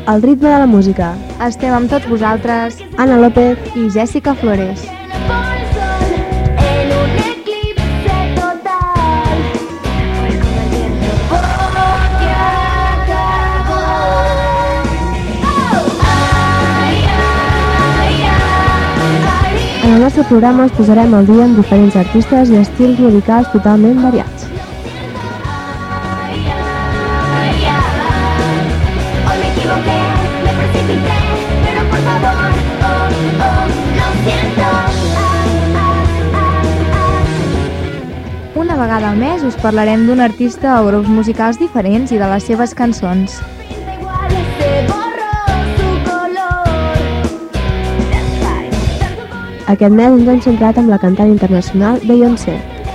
al ritme de la música. Estem amb tots vosaltres, Ana López i Jessica Flores. En el nostre programa us posarem al dia amb diferents artistes i estils musicals totalment variats. Una vegada al mes us parlarem d'un artista o grups musicals diferents i de les seves cançons. Aquest mes ens hem centrat amb la cantant internacional Beyoncé.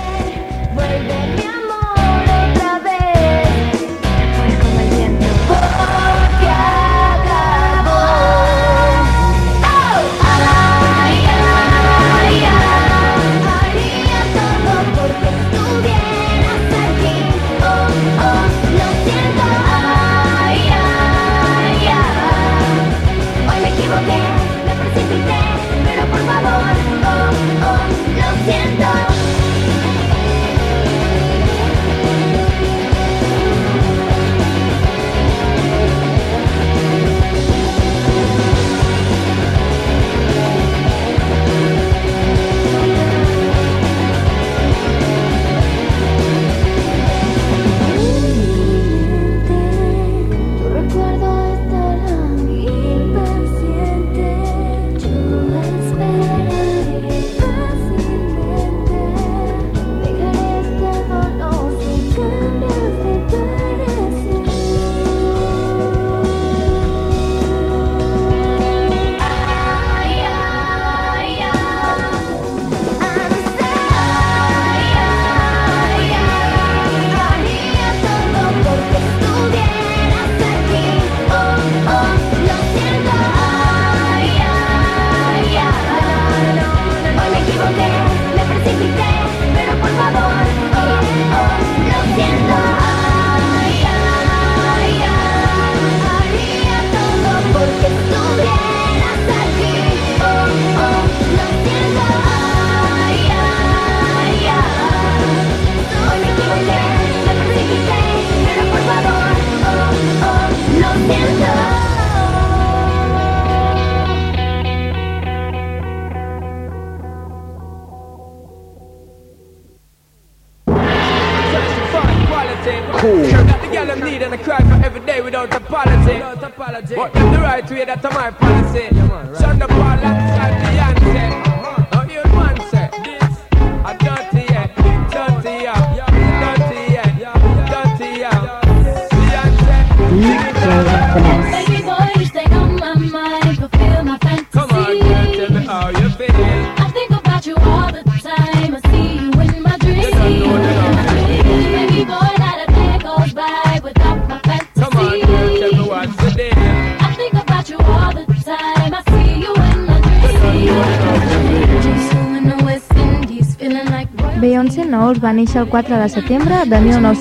Beyoncé Knowles va néixer el 4 de setembre de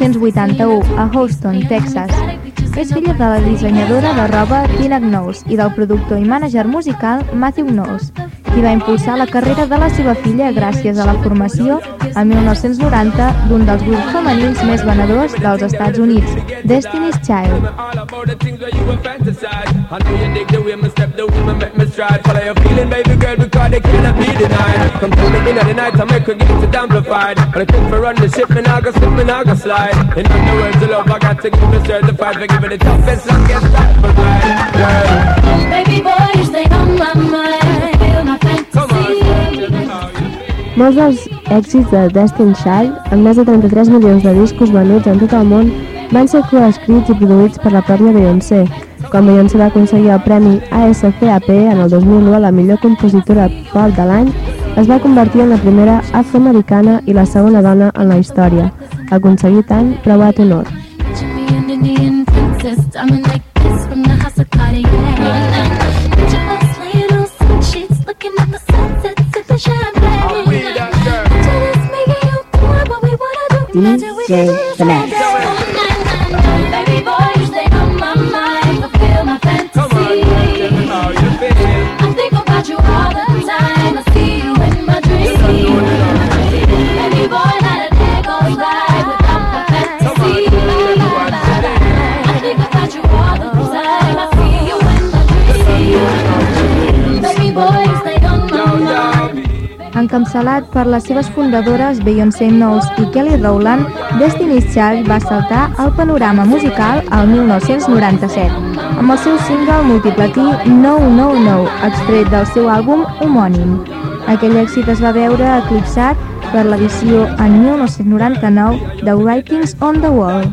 1981 a Houston, Texas. És filla de la dissenyadora de roba Tina Knowles i del productor i mànager musical Matthew Knowles, qui va impulsar la carrera de la seva filla gràcies a la formació a 1990 d'un dels grups femenins més venedors dels Estats Units, Destiny's Child. Molts dels èxits de Destiny's Child, amb més de 33 milions de discos venuts en tot el món, van ser coescrits i produïts per la pròpia Beyoncé. Quan Beyoncé va aconseguir el premi ASCAP en el 2001 a la millor compositora pop de l'any, es va convertir en la primera afroamericana i la segona dona en la història, aconseguir tan preuat honor. DJ Finesse. Encapçalat per les seves fundadores Beyoncé Knowles i Kelly Rowland, Destiny's Child va saltar al panorama musical al 1997, amb el seu single multiplatí No No No, extret del seu àlbum homònim. Aquell èxit es va veure eclipsat per l'edició en 1999 de Writings on the Wall.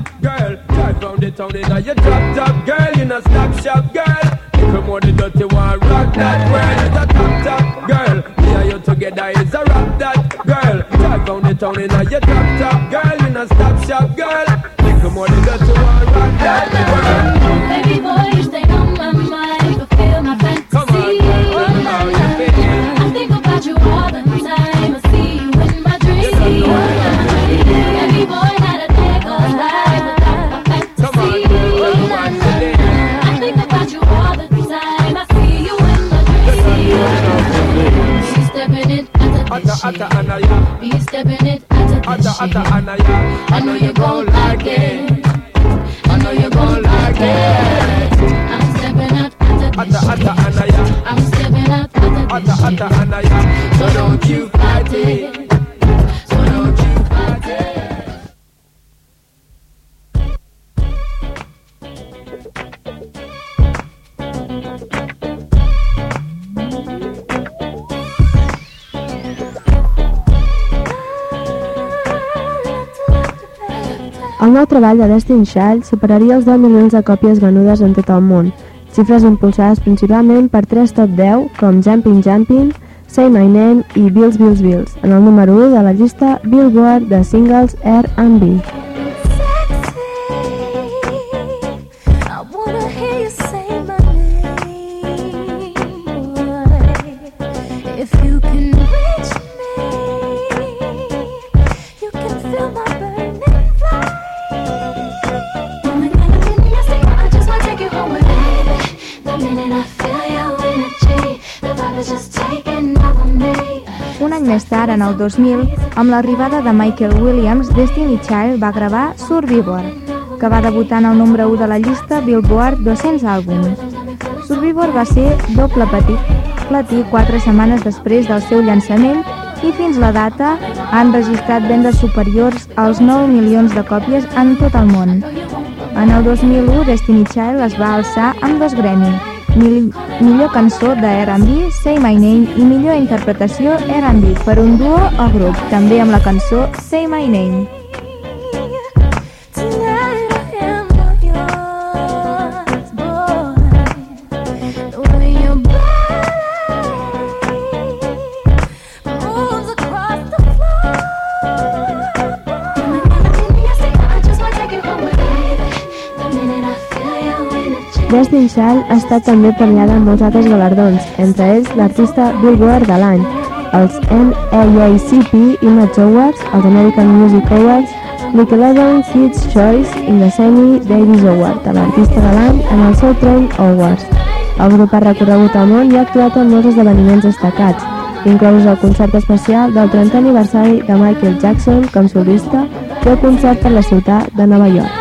Come on, the dirty one, rock that world. It's a top, top girl. Me and you together is a rock that girl. Drive down the town in a your top, top girl. In a stop shop girl. Come on, the dirty one, rock that world. Baby boy, you stay on my mind. Fulfill my fantasy. Come on, girl, how you feel? I think about you all the time. I see you in my dreams. Baby boy, not a day goes by without my fantasy. Come on, girl, what's the day? I think about you all the time. I see you in my dreams. Be stepping it at the Anaya. Be stepping it at the Anaya. I know you gon' like it. I know you gon' like it. I'm stepping out at the Anaya. I'm stepping out at the Anaya. So don't you fight it. So don't you fight it. El nou treball de Destiny's Child superaria els 10 milions de còpies venudes en tot el món, xifres impulsades principalment per 3 top 10 com Jumpin' Jumpin', Say My Name i Bills Bills Bills, en el número 1 de la llista Billboard de singles R&B. Un any més tard, en el 2000, amb l'arribada de Michael Williams, Destiny's Child va gravar Survivor, que va debutar en el número 1 de la llista Billboard 200 àlbums. Survivor va ser doble platí 4 setmanes després del seu llançament i fins la data ha enregistrat vendes superiors als 9 milions de còpies en tot el món. En el 2001, Destiny's Child es va alçar amb 2 Grammy, millor cançó de R&B, Say My Name, i millor interpretació R&B per un duo o grup, també amb la cançó Say My Name. Destiny's Child ha estat també premiada amb molts altres galardons, entre ells l'artista Billboard de l'any, els NAACP Image Awards, els American Music Awards, Nickelodeon Kids' Choice i la Sammy Davis Award a l'artista de l'any en el seu Train Awards. El grup ha recorregut el món i ha actuat en molts esdeveniments destacats, inclòs el concert especial del 30è aniversari de Michael Jackson com solista i el concert per la ciutat de Nova York.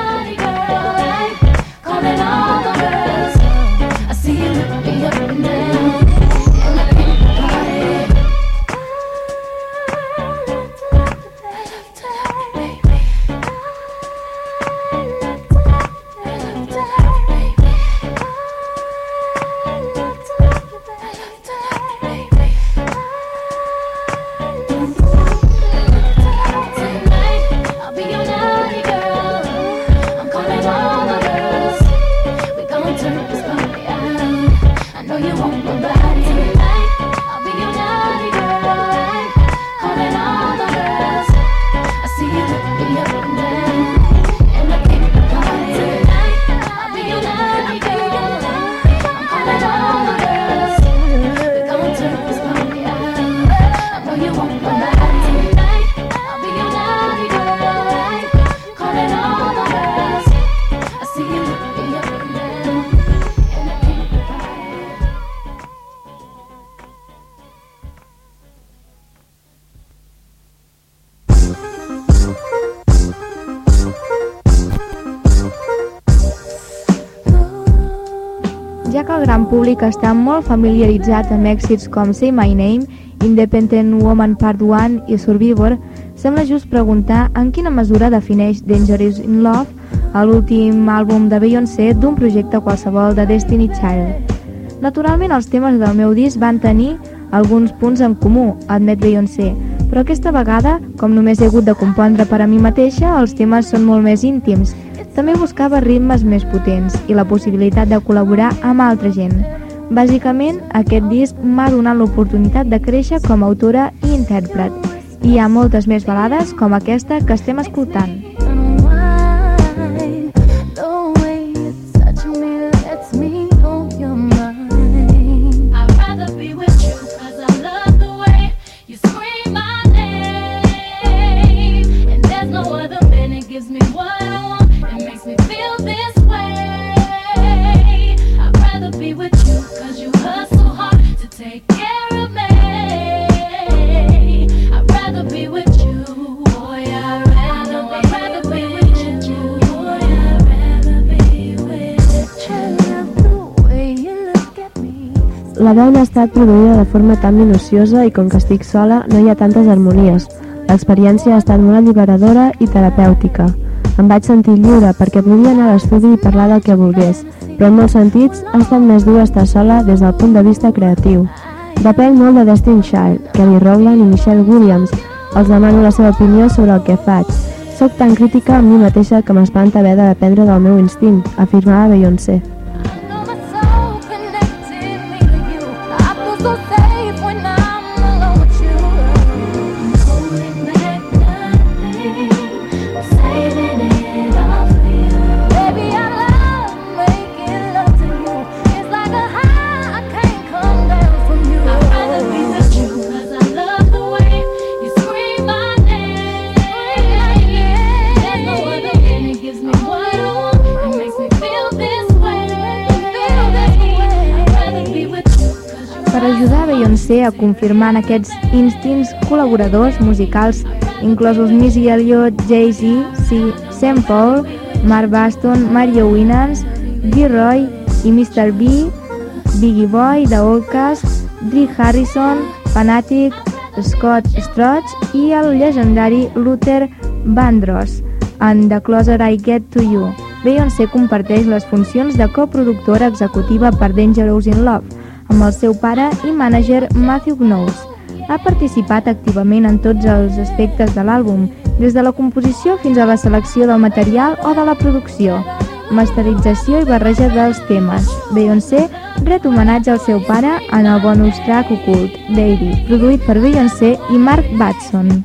Ja que el gran públic està molt familiaritzat amb èxits com Say My Name Independent Woman Part 1 i Survivor, sembla just preguntar en quina mesura defineix Dangerous in Love, l'últim àlbum de Beyoncé, d'un projecte qualsevol de Destiny Child. Naturalment, els temes del meu disc van tenir alguns punts en comú, admet Beyoncé, però aquesta vegada, com només he hagut de compondre per a mi mateixa, els temes són molt més íntims. També buscava ritmes més potents i la possibilitat de col·laborar amb altra gent. Bàsicament, aquest disc m'ha donat l'oportunitat de créixer com a autora i intèrpret. I hi ha moltes més balades com aquesta que estem escoltant. La veu ha estat produïda de forma tan minuciosa i com que estic sola no hi ha tantes harmonies. L'experiència ha estat molt alliberadora i terapèutica. Em vaig sentir lliure perquè podia anar a l'estudi i parlar del que volgués, però en molts sentits ha estat més dur estar sola des del punt de vista creatiu. Depenc molt de Destiny Child, Kelly Rowland i Michelle Williams. Els demano la seva opinió sobre el que faig. Soc tan crítica amb mi mateixa que m'espanta haver de dependre del meu instint, afirmava Beyoncé. Per ajudar Beyoncé a confirmar aquests instints col·laboradors musicals, inclosos Missy Elliott, Jay-Z, Sean Paul, Mark Baston, Mario Winans, D-Roy i Mr. B, Biggie Boy, The Outkast, Dre Harrison, Fanatic, Scott Storch i el llegendari Luther Vandross en The Closer I Get to You. Beyoncé comparteix les funcions de coproductora executiva per Dangerous in Love amb el seu pare i mànager Matthew Knowles. Ha participat activament en tots els aspectes de l'àlbum, des de la composició fins a la selecció del material o de la producció, masterització i barreja dels temes. Beyoncé ret homenatge al seu pare en el bonus track ocult, Daddy, produït per Beyoncé i Mark Batson.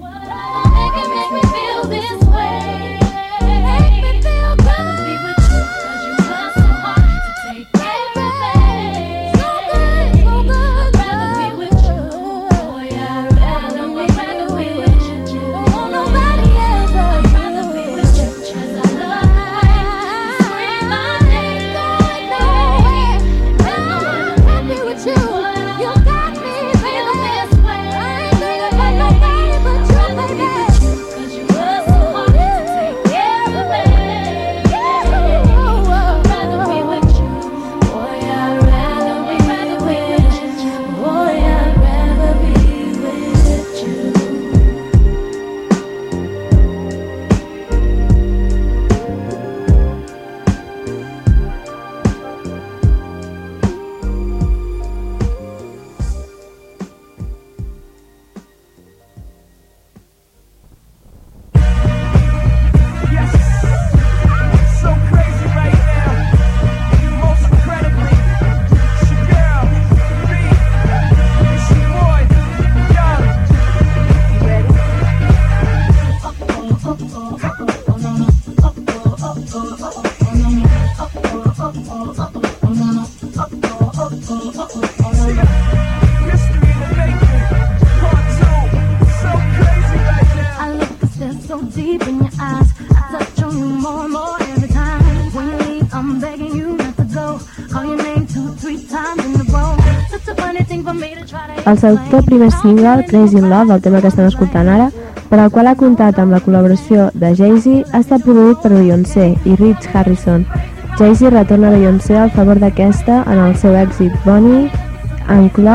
El seu primer single, Crazy in Love, el tema que estem escoltant ara, per al qual ha comptat amb la col·laboració de Jay-Z, ha estat produït per Beyoncé i Rich Harrison. Jay-Z retorna a Beyoncé al favor d'aquesta en el seu èxit Bonnie and Clyde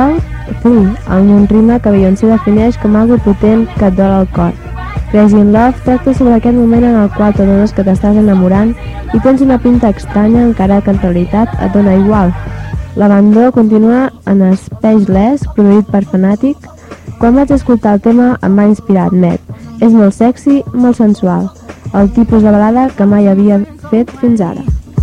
3, amb un ritme que Beyoncé defineix com algo potent que et dol al cor. Crazy in Love tracta sobre aquest moment en el qual t'adones que t'estàs enamorant i tens una pinta estranya encara que en realitat et dona igual. L'abandó continua en Speechless, produït per Fanatic. Quan vaig escoltar el tema em va inspirar Met. És molt sexy, molt sensual. El tipus de balada que mai havia fet fins ara.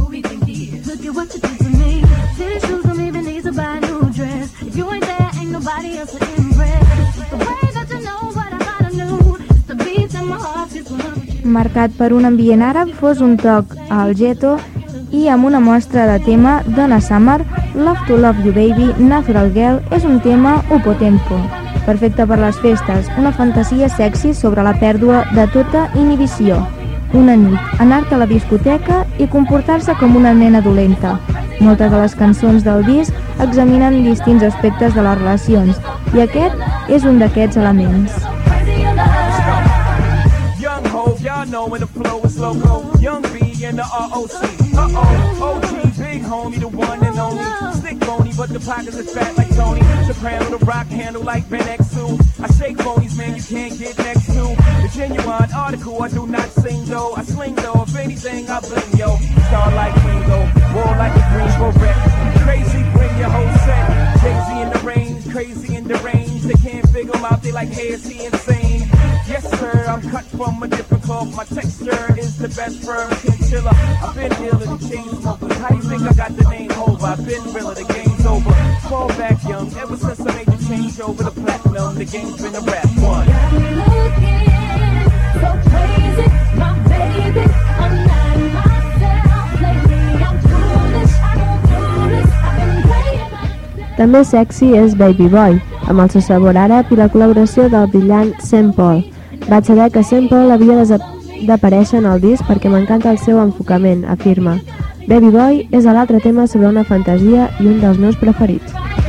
Marcat per un ambient àrab, fos un toc al ghetto i amb una mostra de tema Donna Summer, Love to Love You Baby, Natural Girl és un tema upo tempo, perfecte per les festes, una fantasia sexy sobre la pèrdua de tota inhibició. Una nit, anar-te a la discoteca i comportar-se com una nena dolenta. Moltes de les cançons del disc examinen distints aspectes de les relacions i aquest és un d'aquests elements. Y'all know when the flow is loco. Young B and the ROC. OG, big homie, the one and only. Stick bony, but the pockets is fat like Tony. Soprano, the rock handle like Ben X2. I shake bonies, man, you can't get next to. The genuine article, I do not sing though. I sling though, if anything, I bling yo. Star like Ringo, war like a green beret. Crazy, bring your whole set. Jay-Z in the range, crazy in the range. They can't figure him out, they like, hey, is he insane? Yes, sir, I'm cut from a different cloth. My texture is the best firm chinchilla. I've been dealing with chain smokers. How you think I got the name over? I've been realer, the game's over. Fall back young, ever since I made the change over the platinum, the game's been a rap one. Got me looking so crazy, my baby. I'm not myself lately. I'm foolish, I don't do this. I've been playing myself. També sexy és Baby Boy, amb el seu sabor àrab i la col·laboració del brillant Sean Paul. Vaig saber que Sean Paul havia d'aparèixer en el disc perquè m'encanta el seu enfocament, afirma. Baby Boy és l'altre tema sobre una fantasia i un dels meus preferits.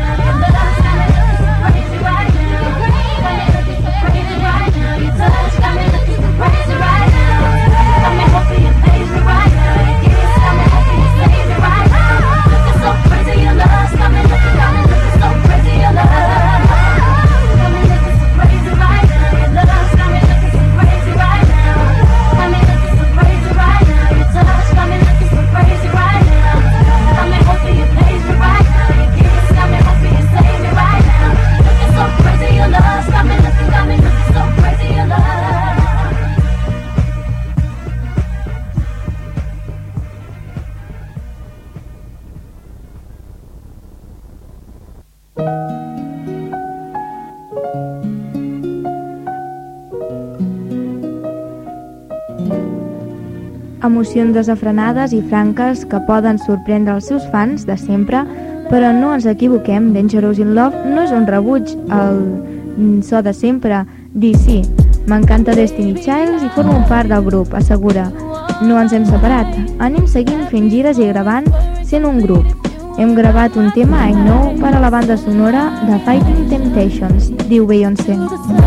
Emocions desafrenades i franques que poden sorprendre els seus fans de sempre, però no ens equivoquem, Dangerous in Love no és un rebuig al so de sempre. DC, m'encanta Destiny Childs i formo part del grup, assegura. No ens hem separat, anem seguint fent gires i gravant sent un grup. Hem gravat un tema, I Know, per a la banda sonora de Fighting Temptations, diu Beyoncé.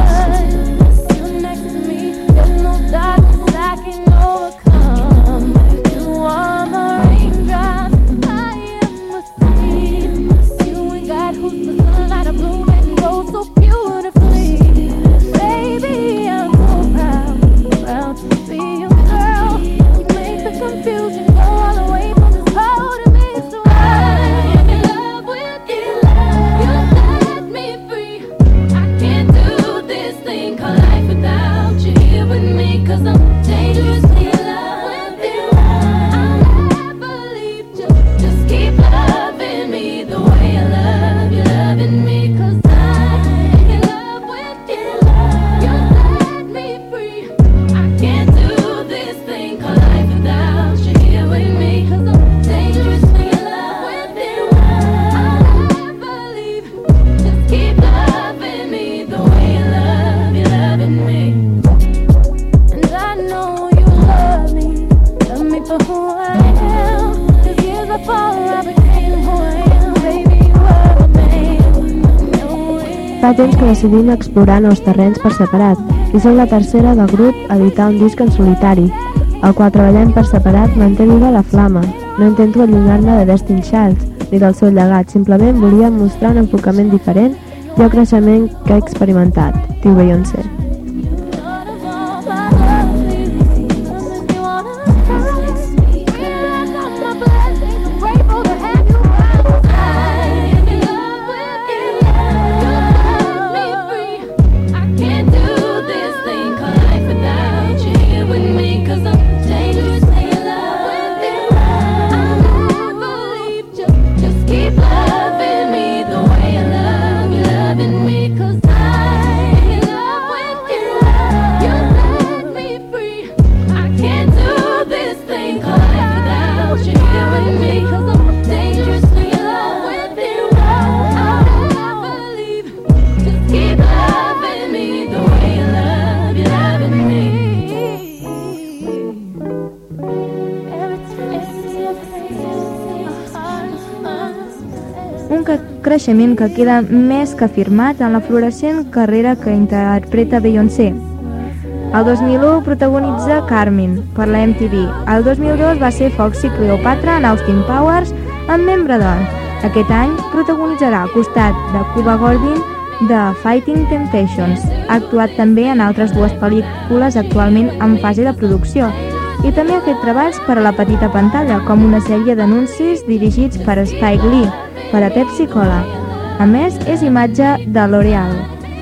Fa temps que decidim explorar nous terrenys per separat i som la tercera del grup a editar un disc en solitari. El qual treballem per separat manté viva la flama. No intento allunyar-me de Destiny Childs ni del seu llegat, simplement volíem mostrar un enfocament diferent Hi ha un creixement que he experimentat, diu Beyoncé. Creixement que queda més que afirmat en la floreixent carrera que interpreta Beyoncé. El 2001 protagonitza Carmen per la MTV. El 2002 va ser Foxy Cleopatra en Austin Powers amb membre d'or. Aquest any protagonitzarà al costat de Cuba Gooding de Fighting Temptations. Ha actuat també en altres dues pel·lícules actualment en fase de producció i també ha fet treballs per a la petita pantalla, com una sèrie d'anuncis dirigits per Spike Lee per a Pepsi Cola. A més, és imatge de L'Oreal.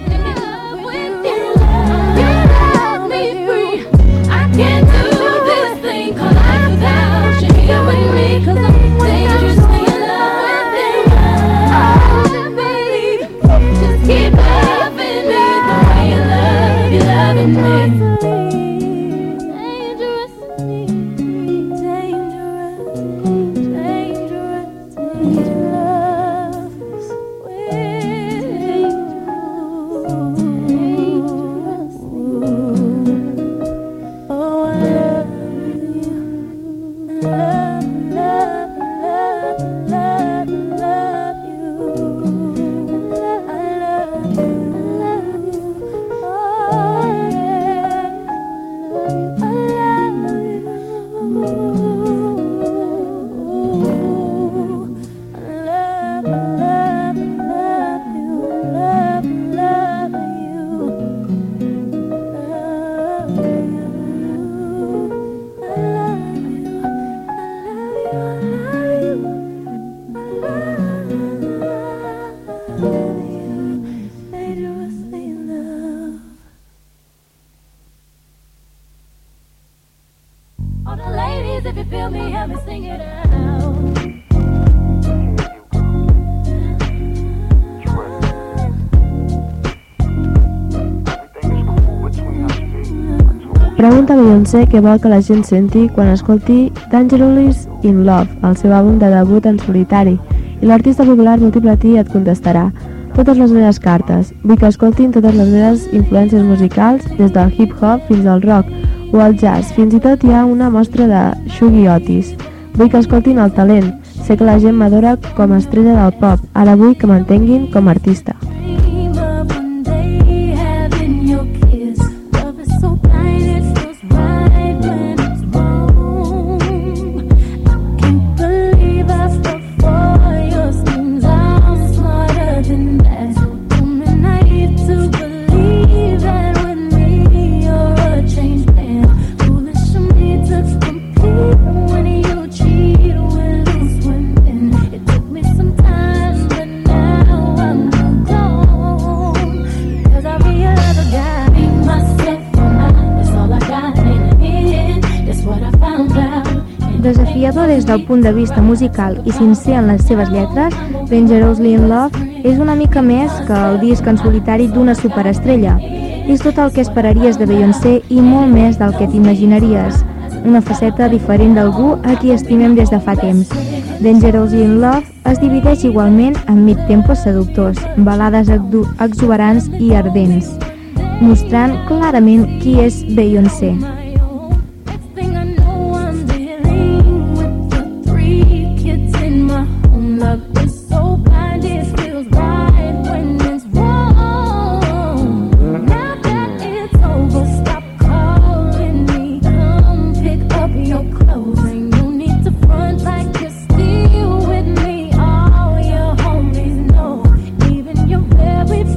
Pregunta a Beyoncé què vol que la gent senti quan escolti Dangerously in Love, el seu àlbum de debut en solitari, i l'artista popular multiplatí et contestarà: totes les meves cartes, vull que escoltin totes les meves influències musicals, des del hip-hop fins al rock o al jazz, fins i tot hi ha una mostra de Shuggy Otis. Vull que escoltin el talent, sé que la gent m'adora com a estrella del pop, ara vull que m'entenguin com a artista. Desafiador des del punt de vista musical i sincer en les seves lletres, Dangerously in Love és una mica més que el disc en solitari d'una superestrella. És tot el que esperaries de Beyoncé i molt més del que t'imaginaries. Una faceta diferent d'algú a qui estimem des de fa temps. Dangerously in Love es divideix igualment en mid-tempos seductors, balades exuberants i ardents, mostrant clarament qui és Beyoncé. Very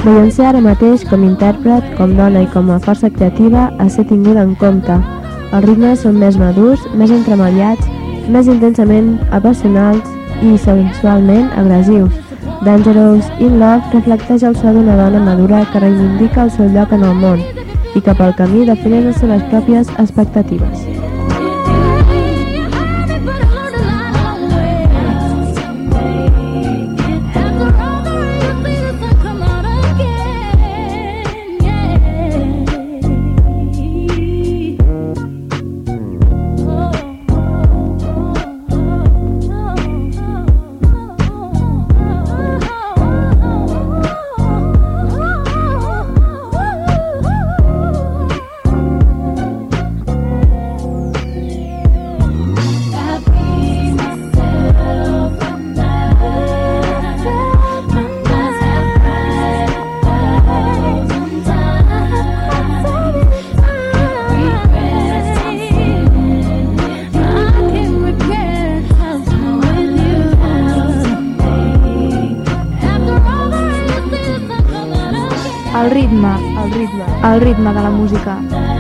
Beyoncé ara mateix, com intèrpret, com dona i com a força creativa, ha de ser tinguda en compte. Els ritmes són més madurs, més entremaliats, més intensament apassionals i sensualment agressius. Dangerous in Love reflecteix el so d'una dona madura que reivindica el seu lloc en el món i que pel camí defineix les seves pròpies expectatives. El ritme de la música.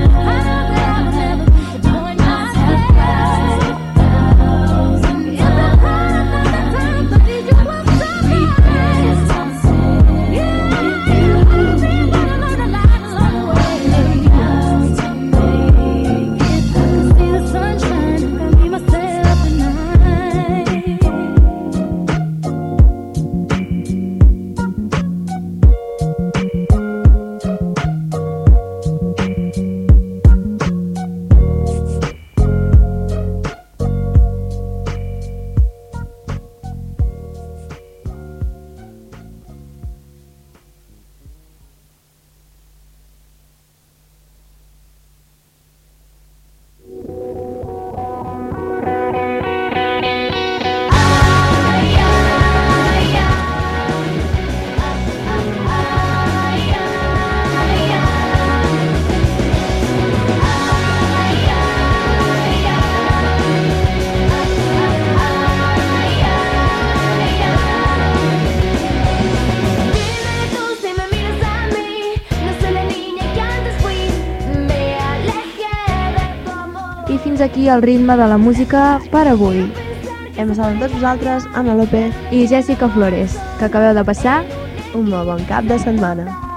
Fins aquí el ritme de la música per avui. Hem estat amb tots vosaltres, Anna López i Jessica Flores, que acabeu de passar un molt bon cap de setmana.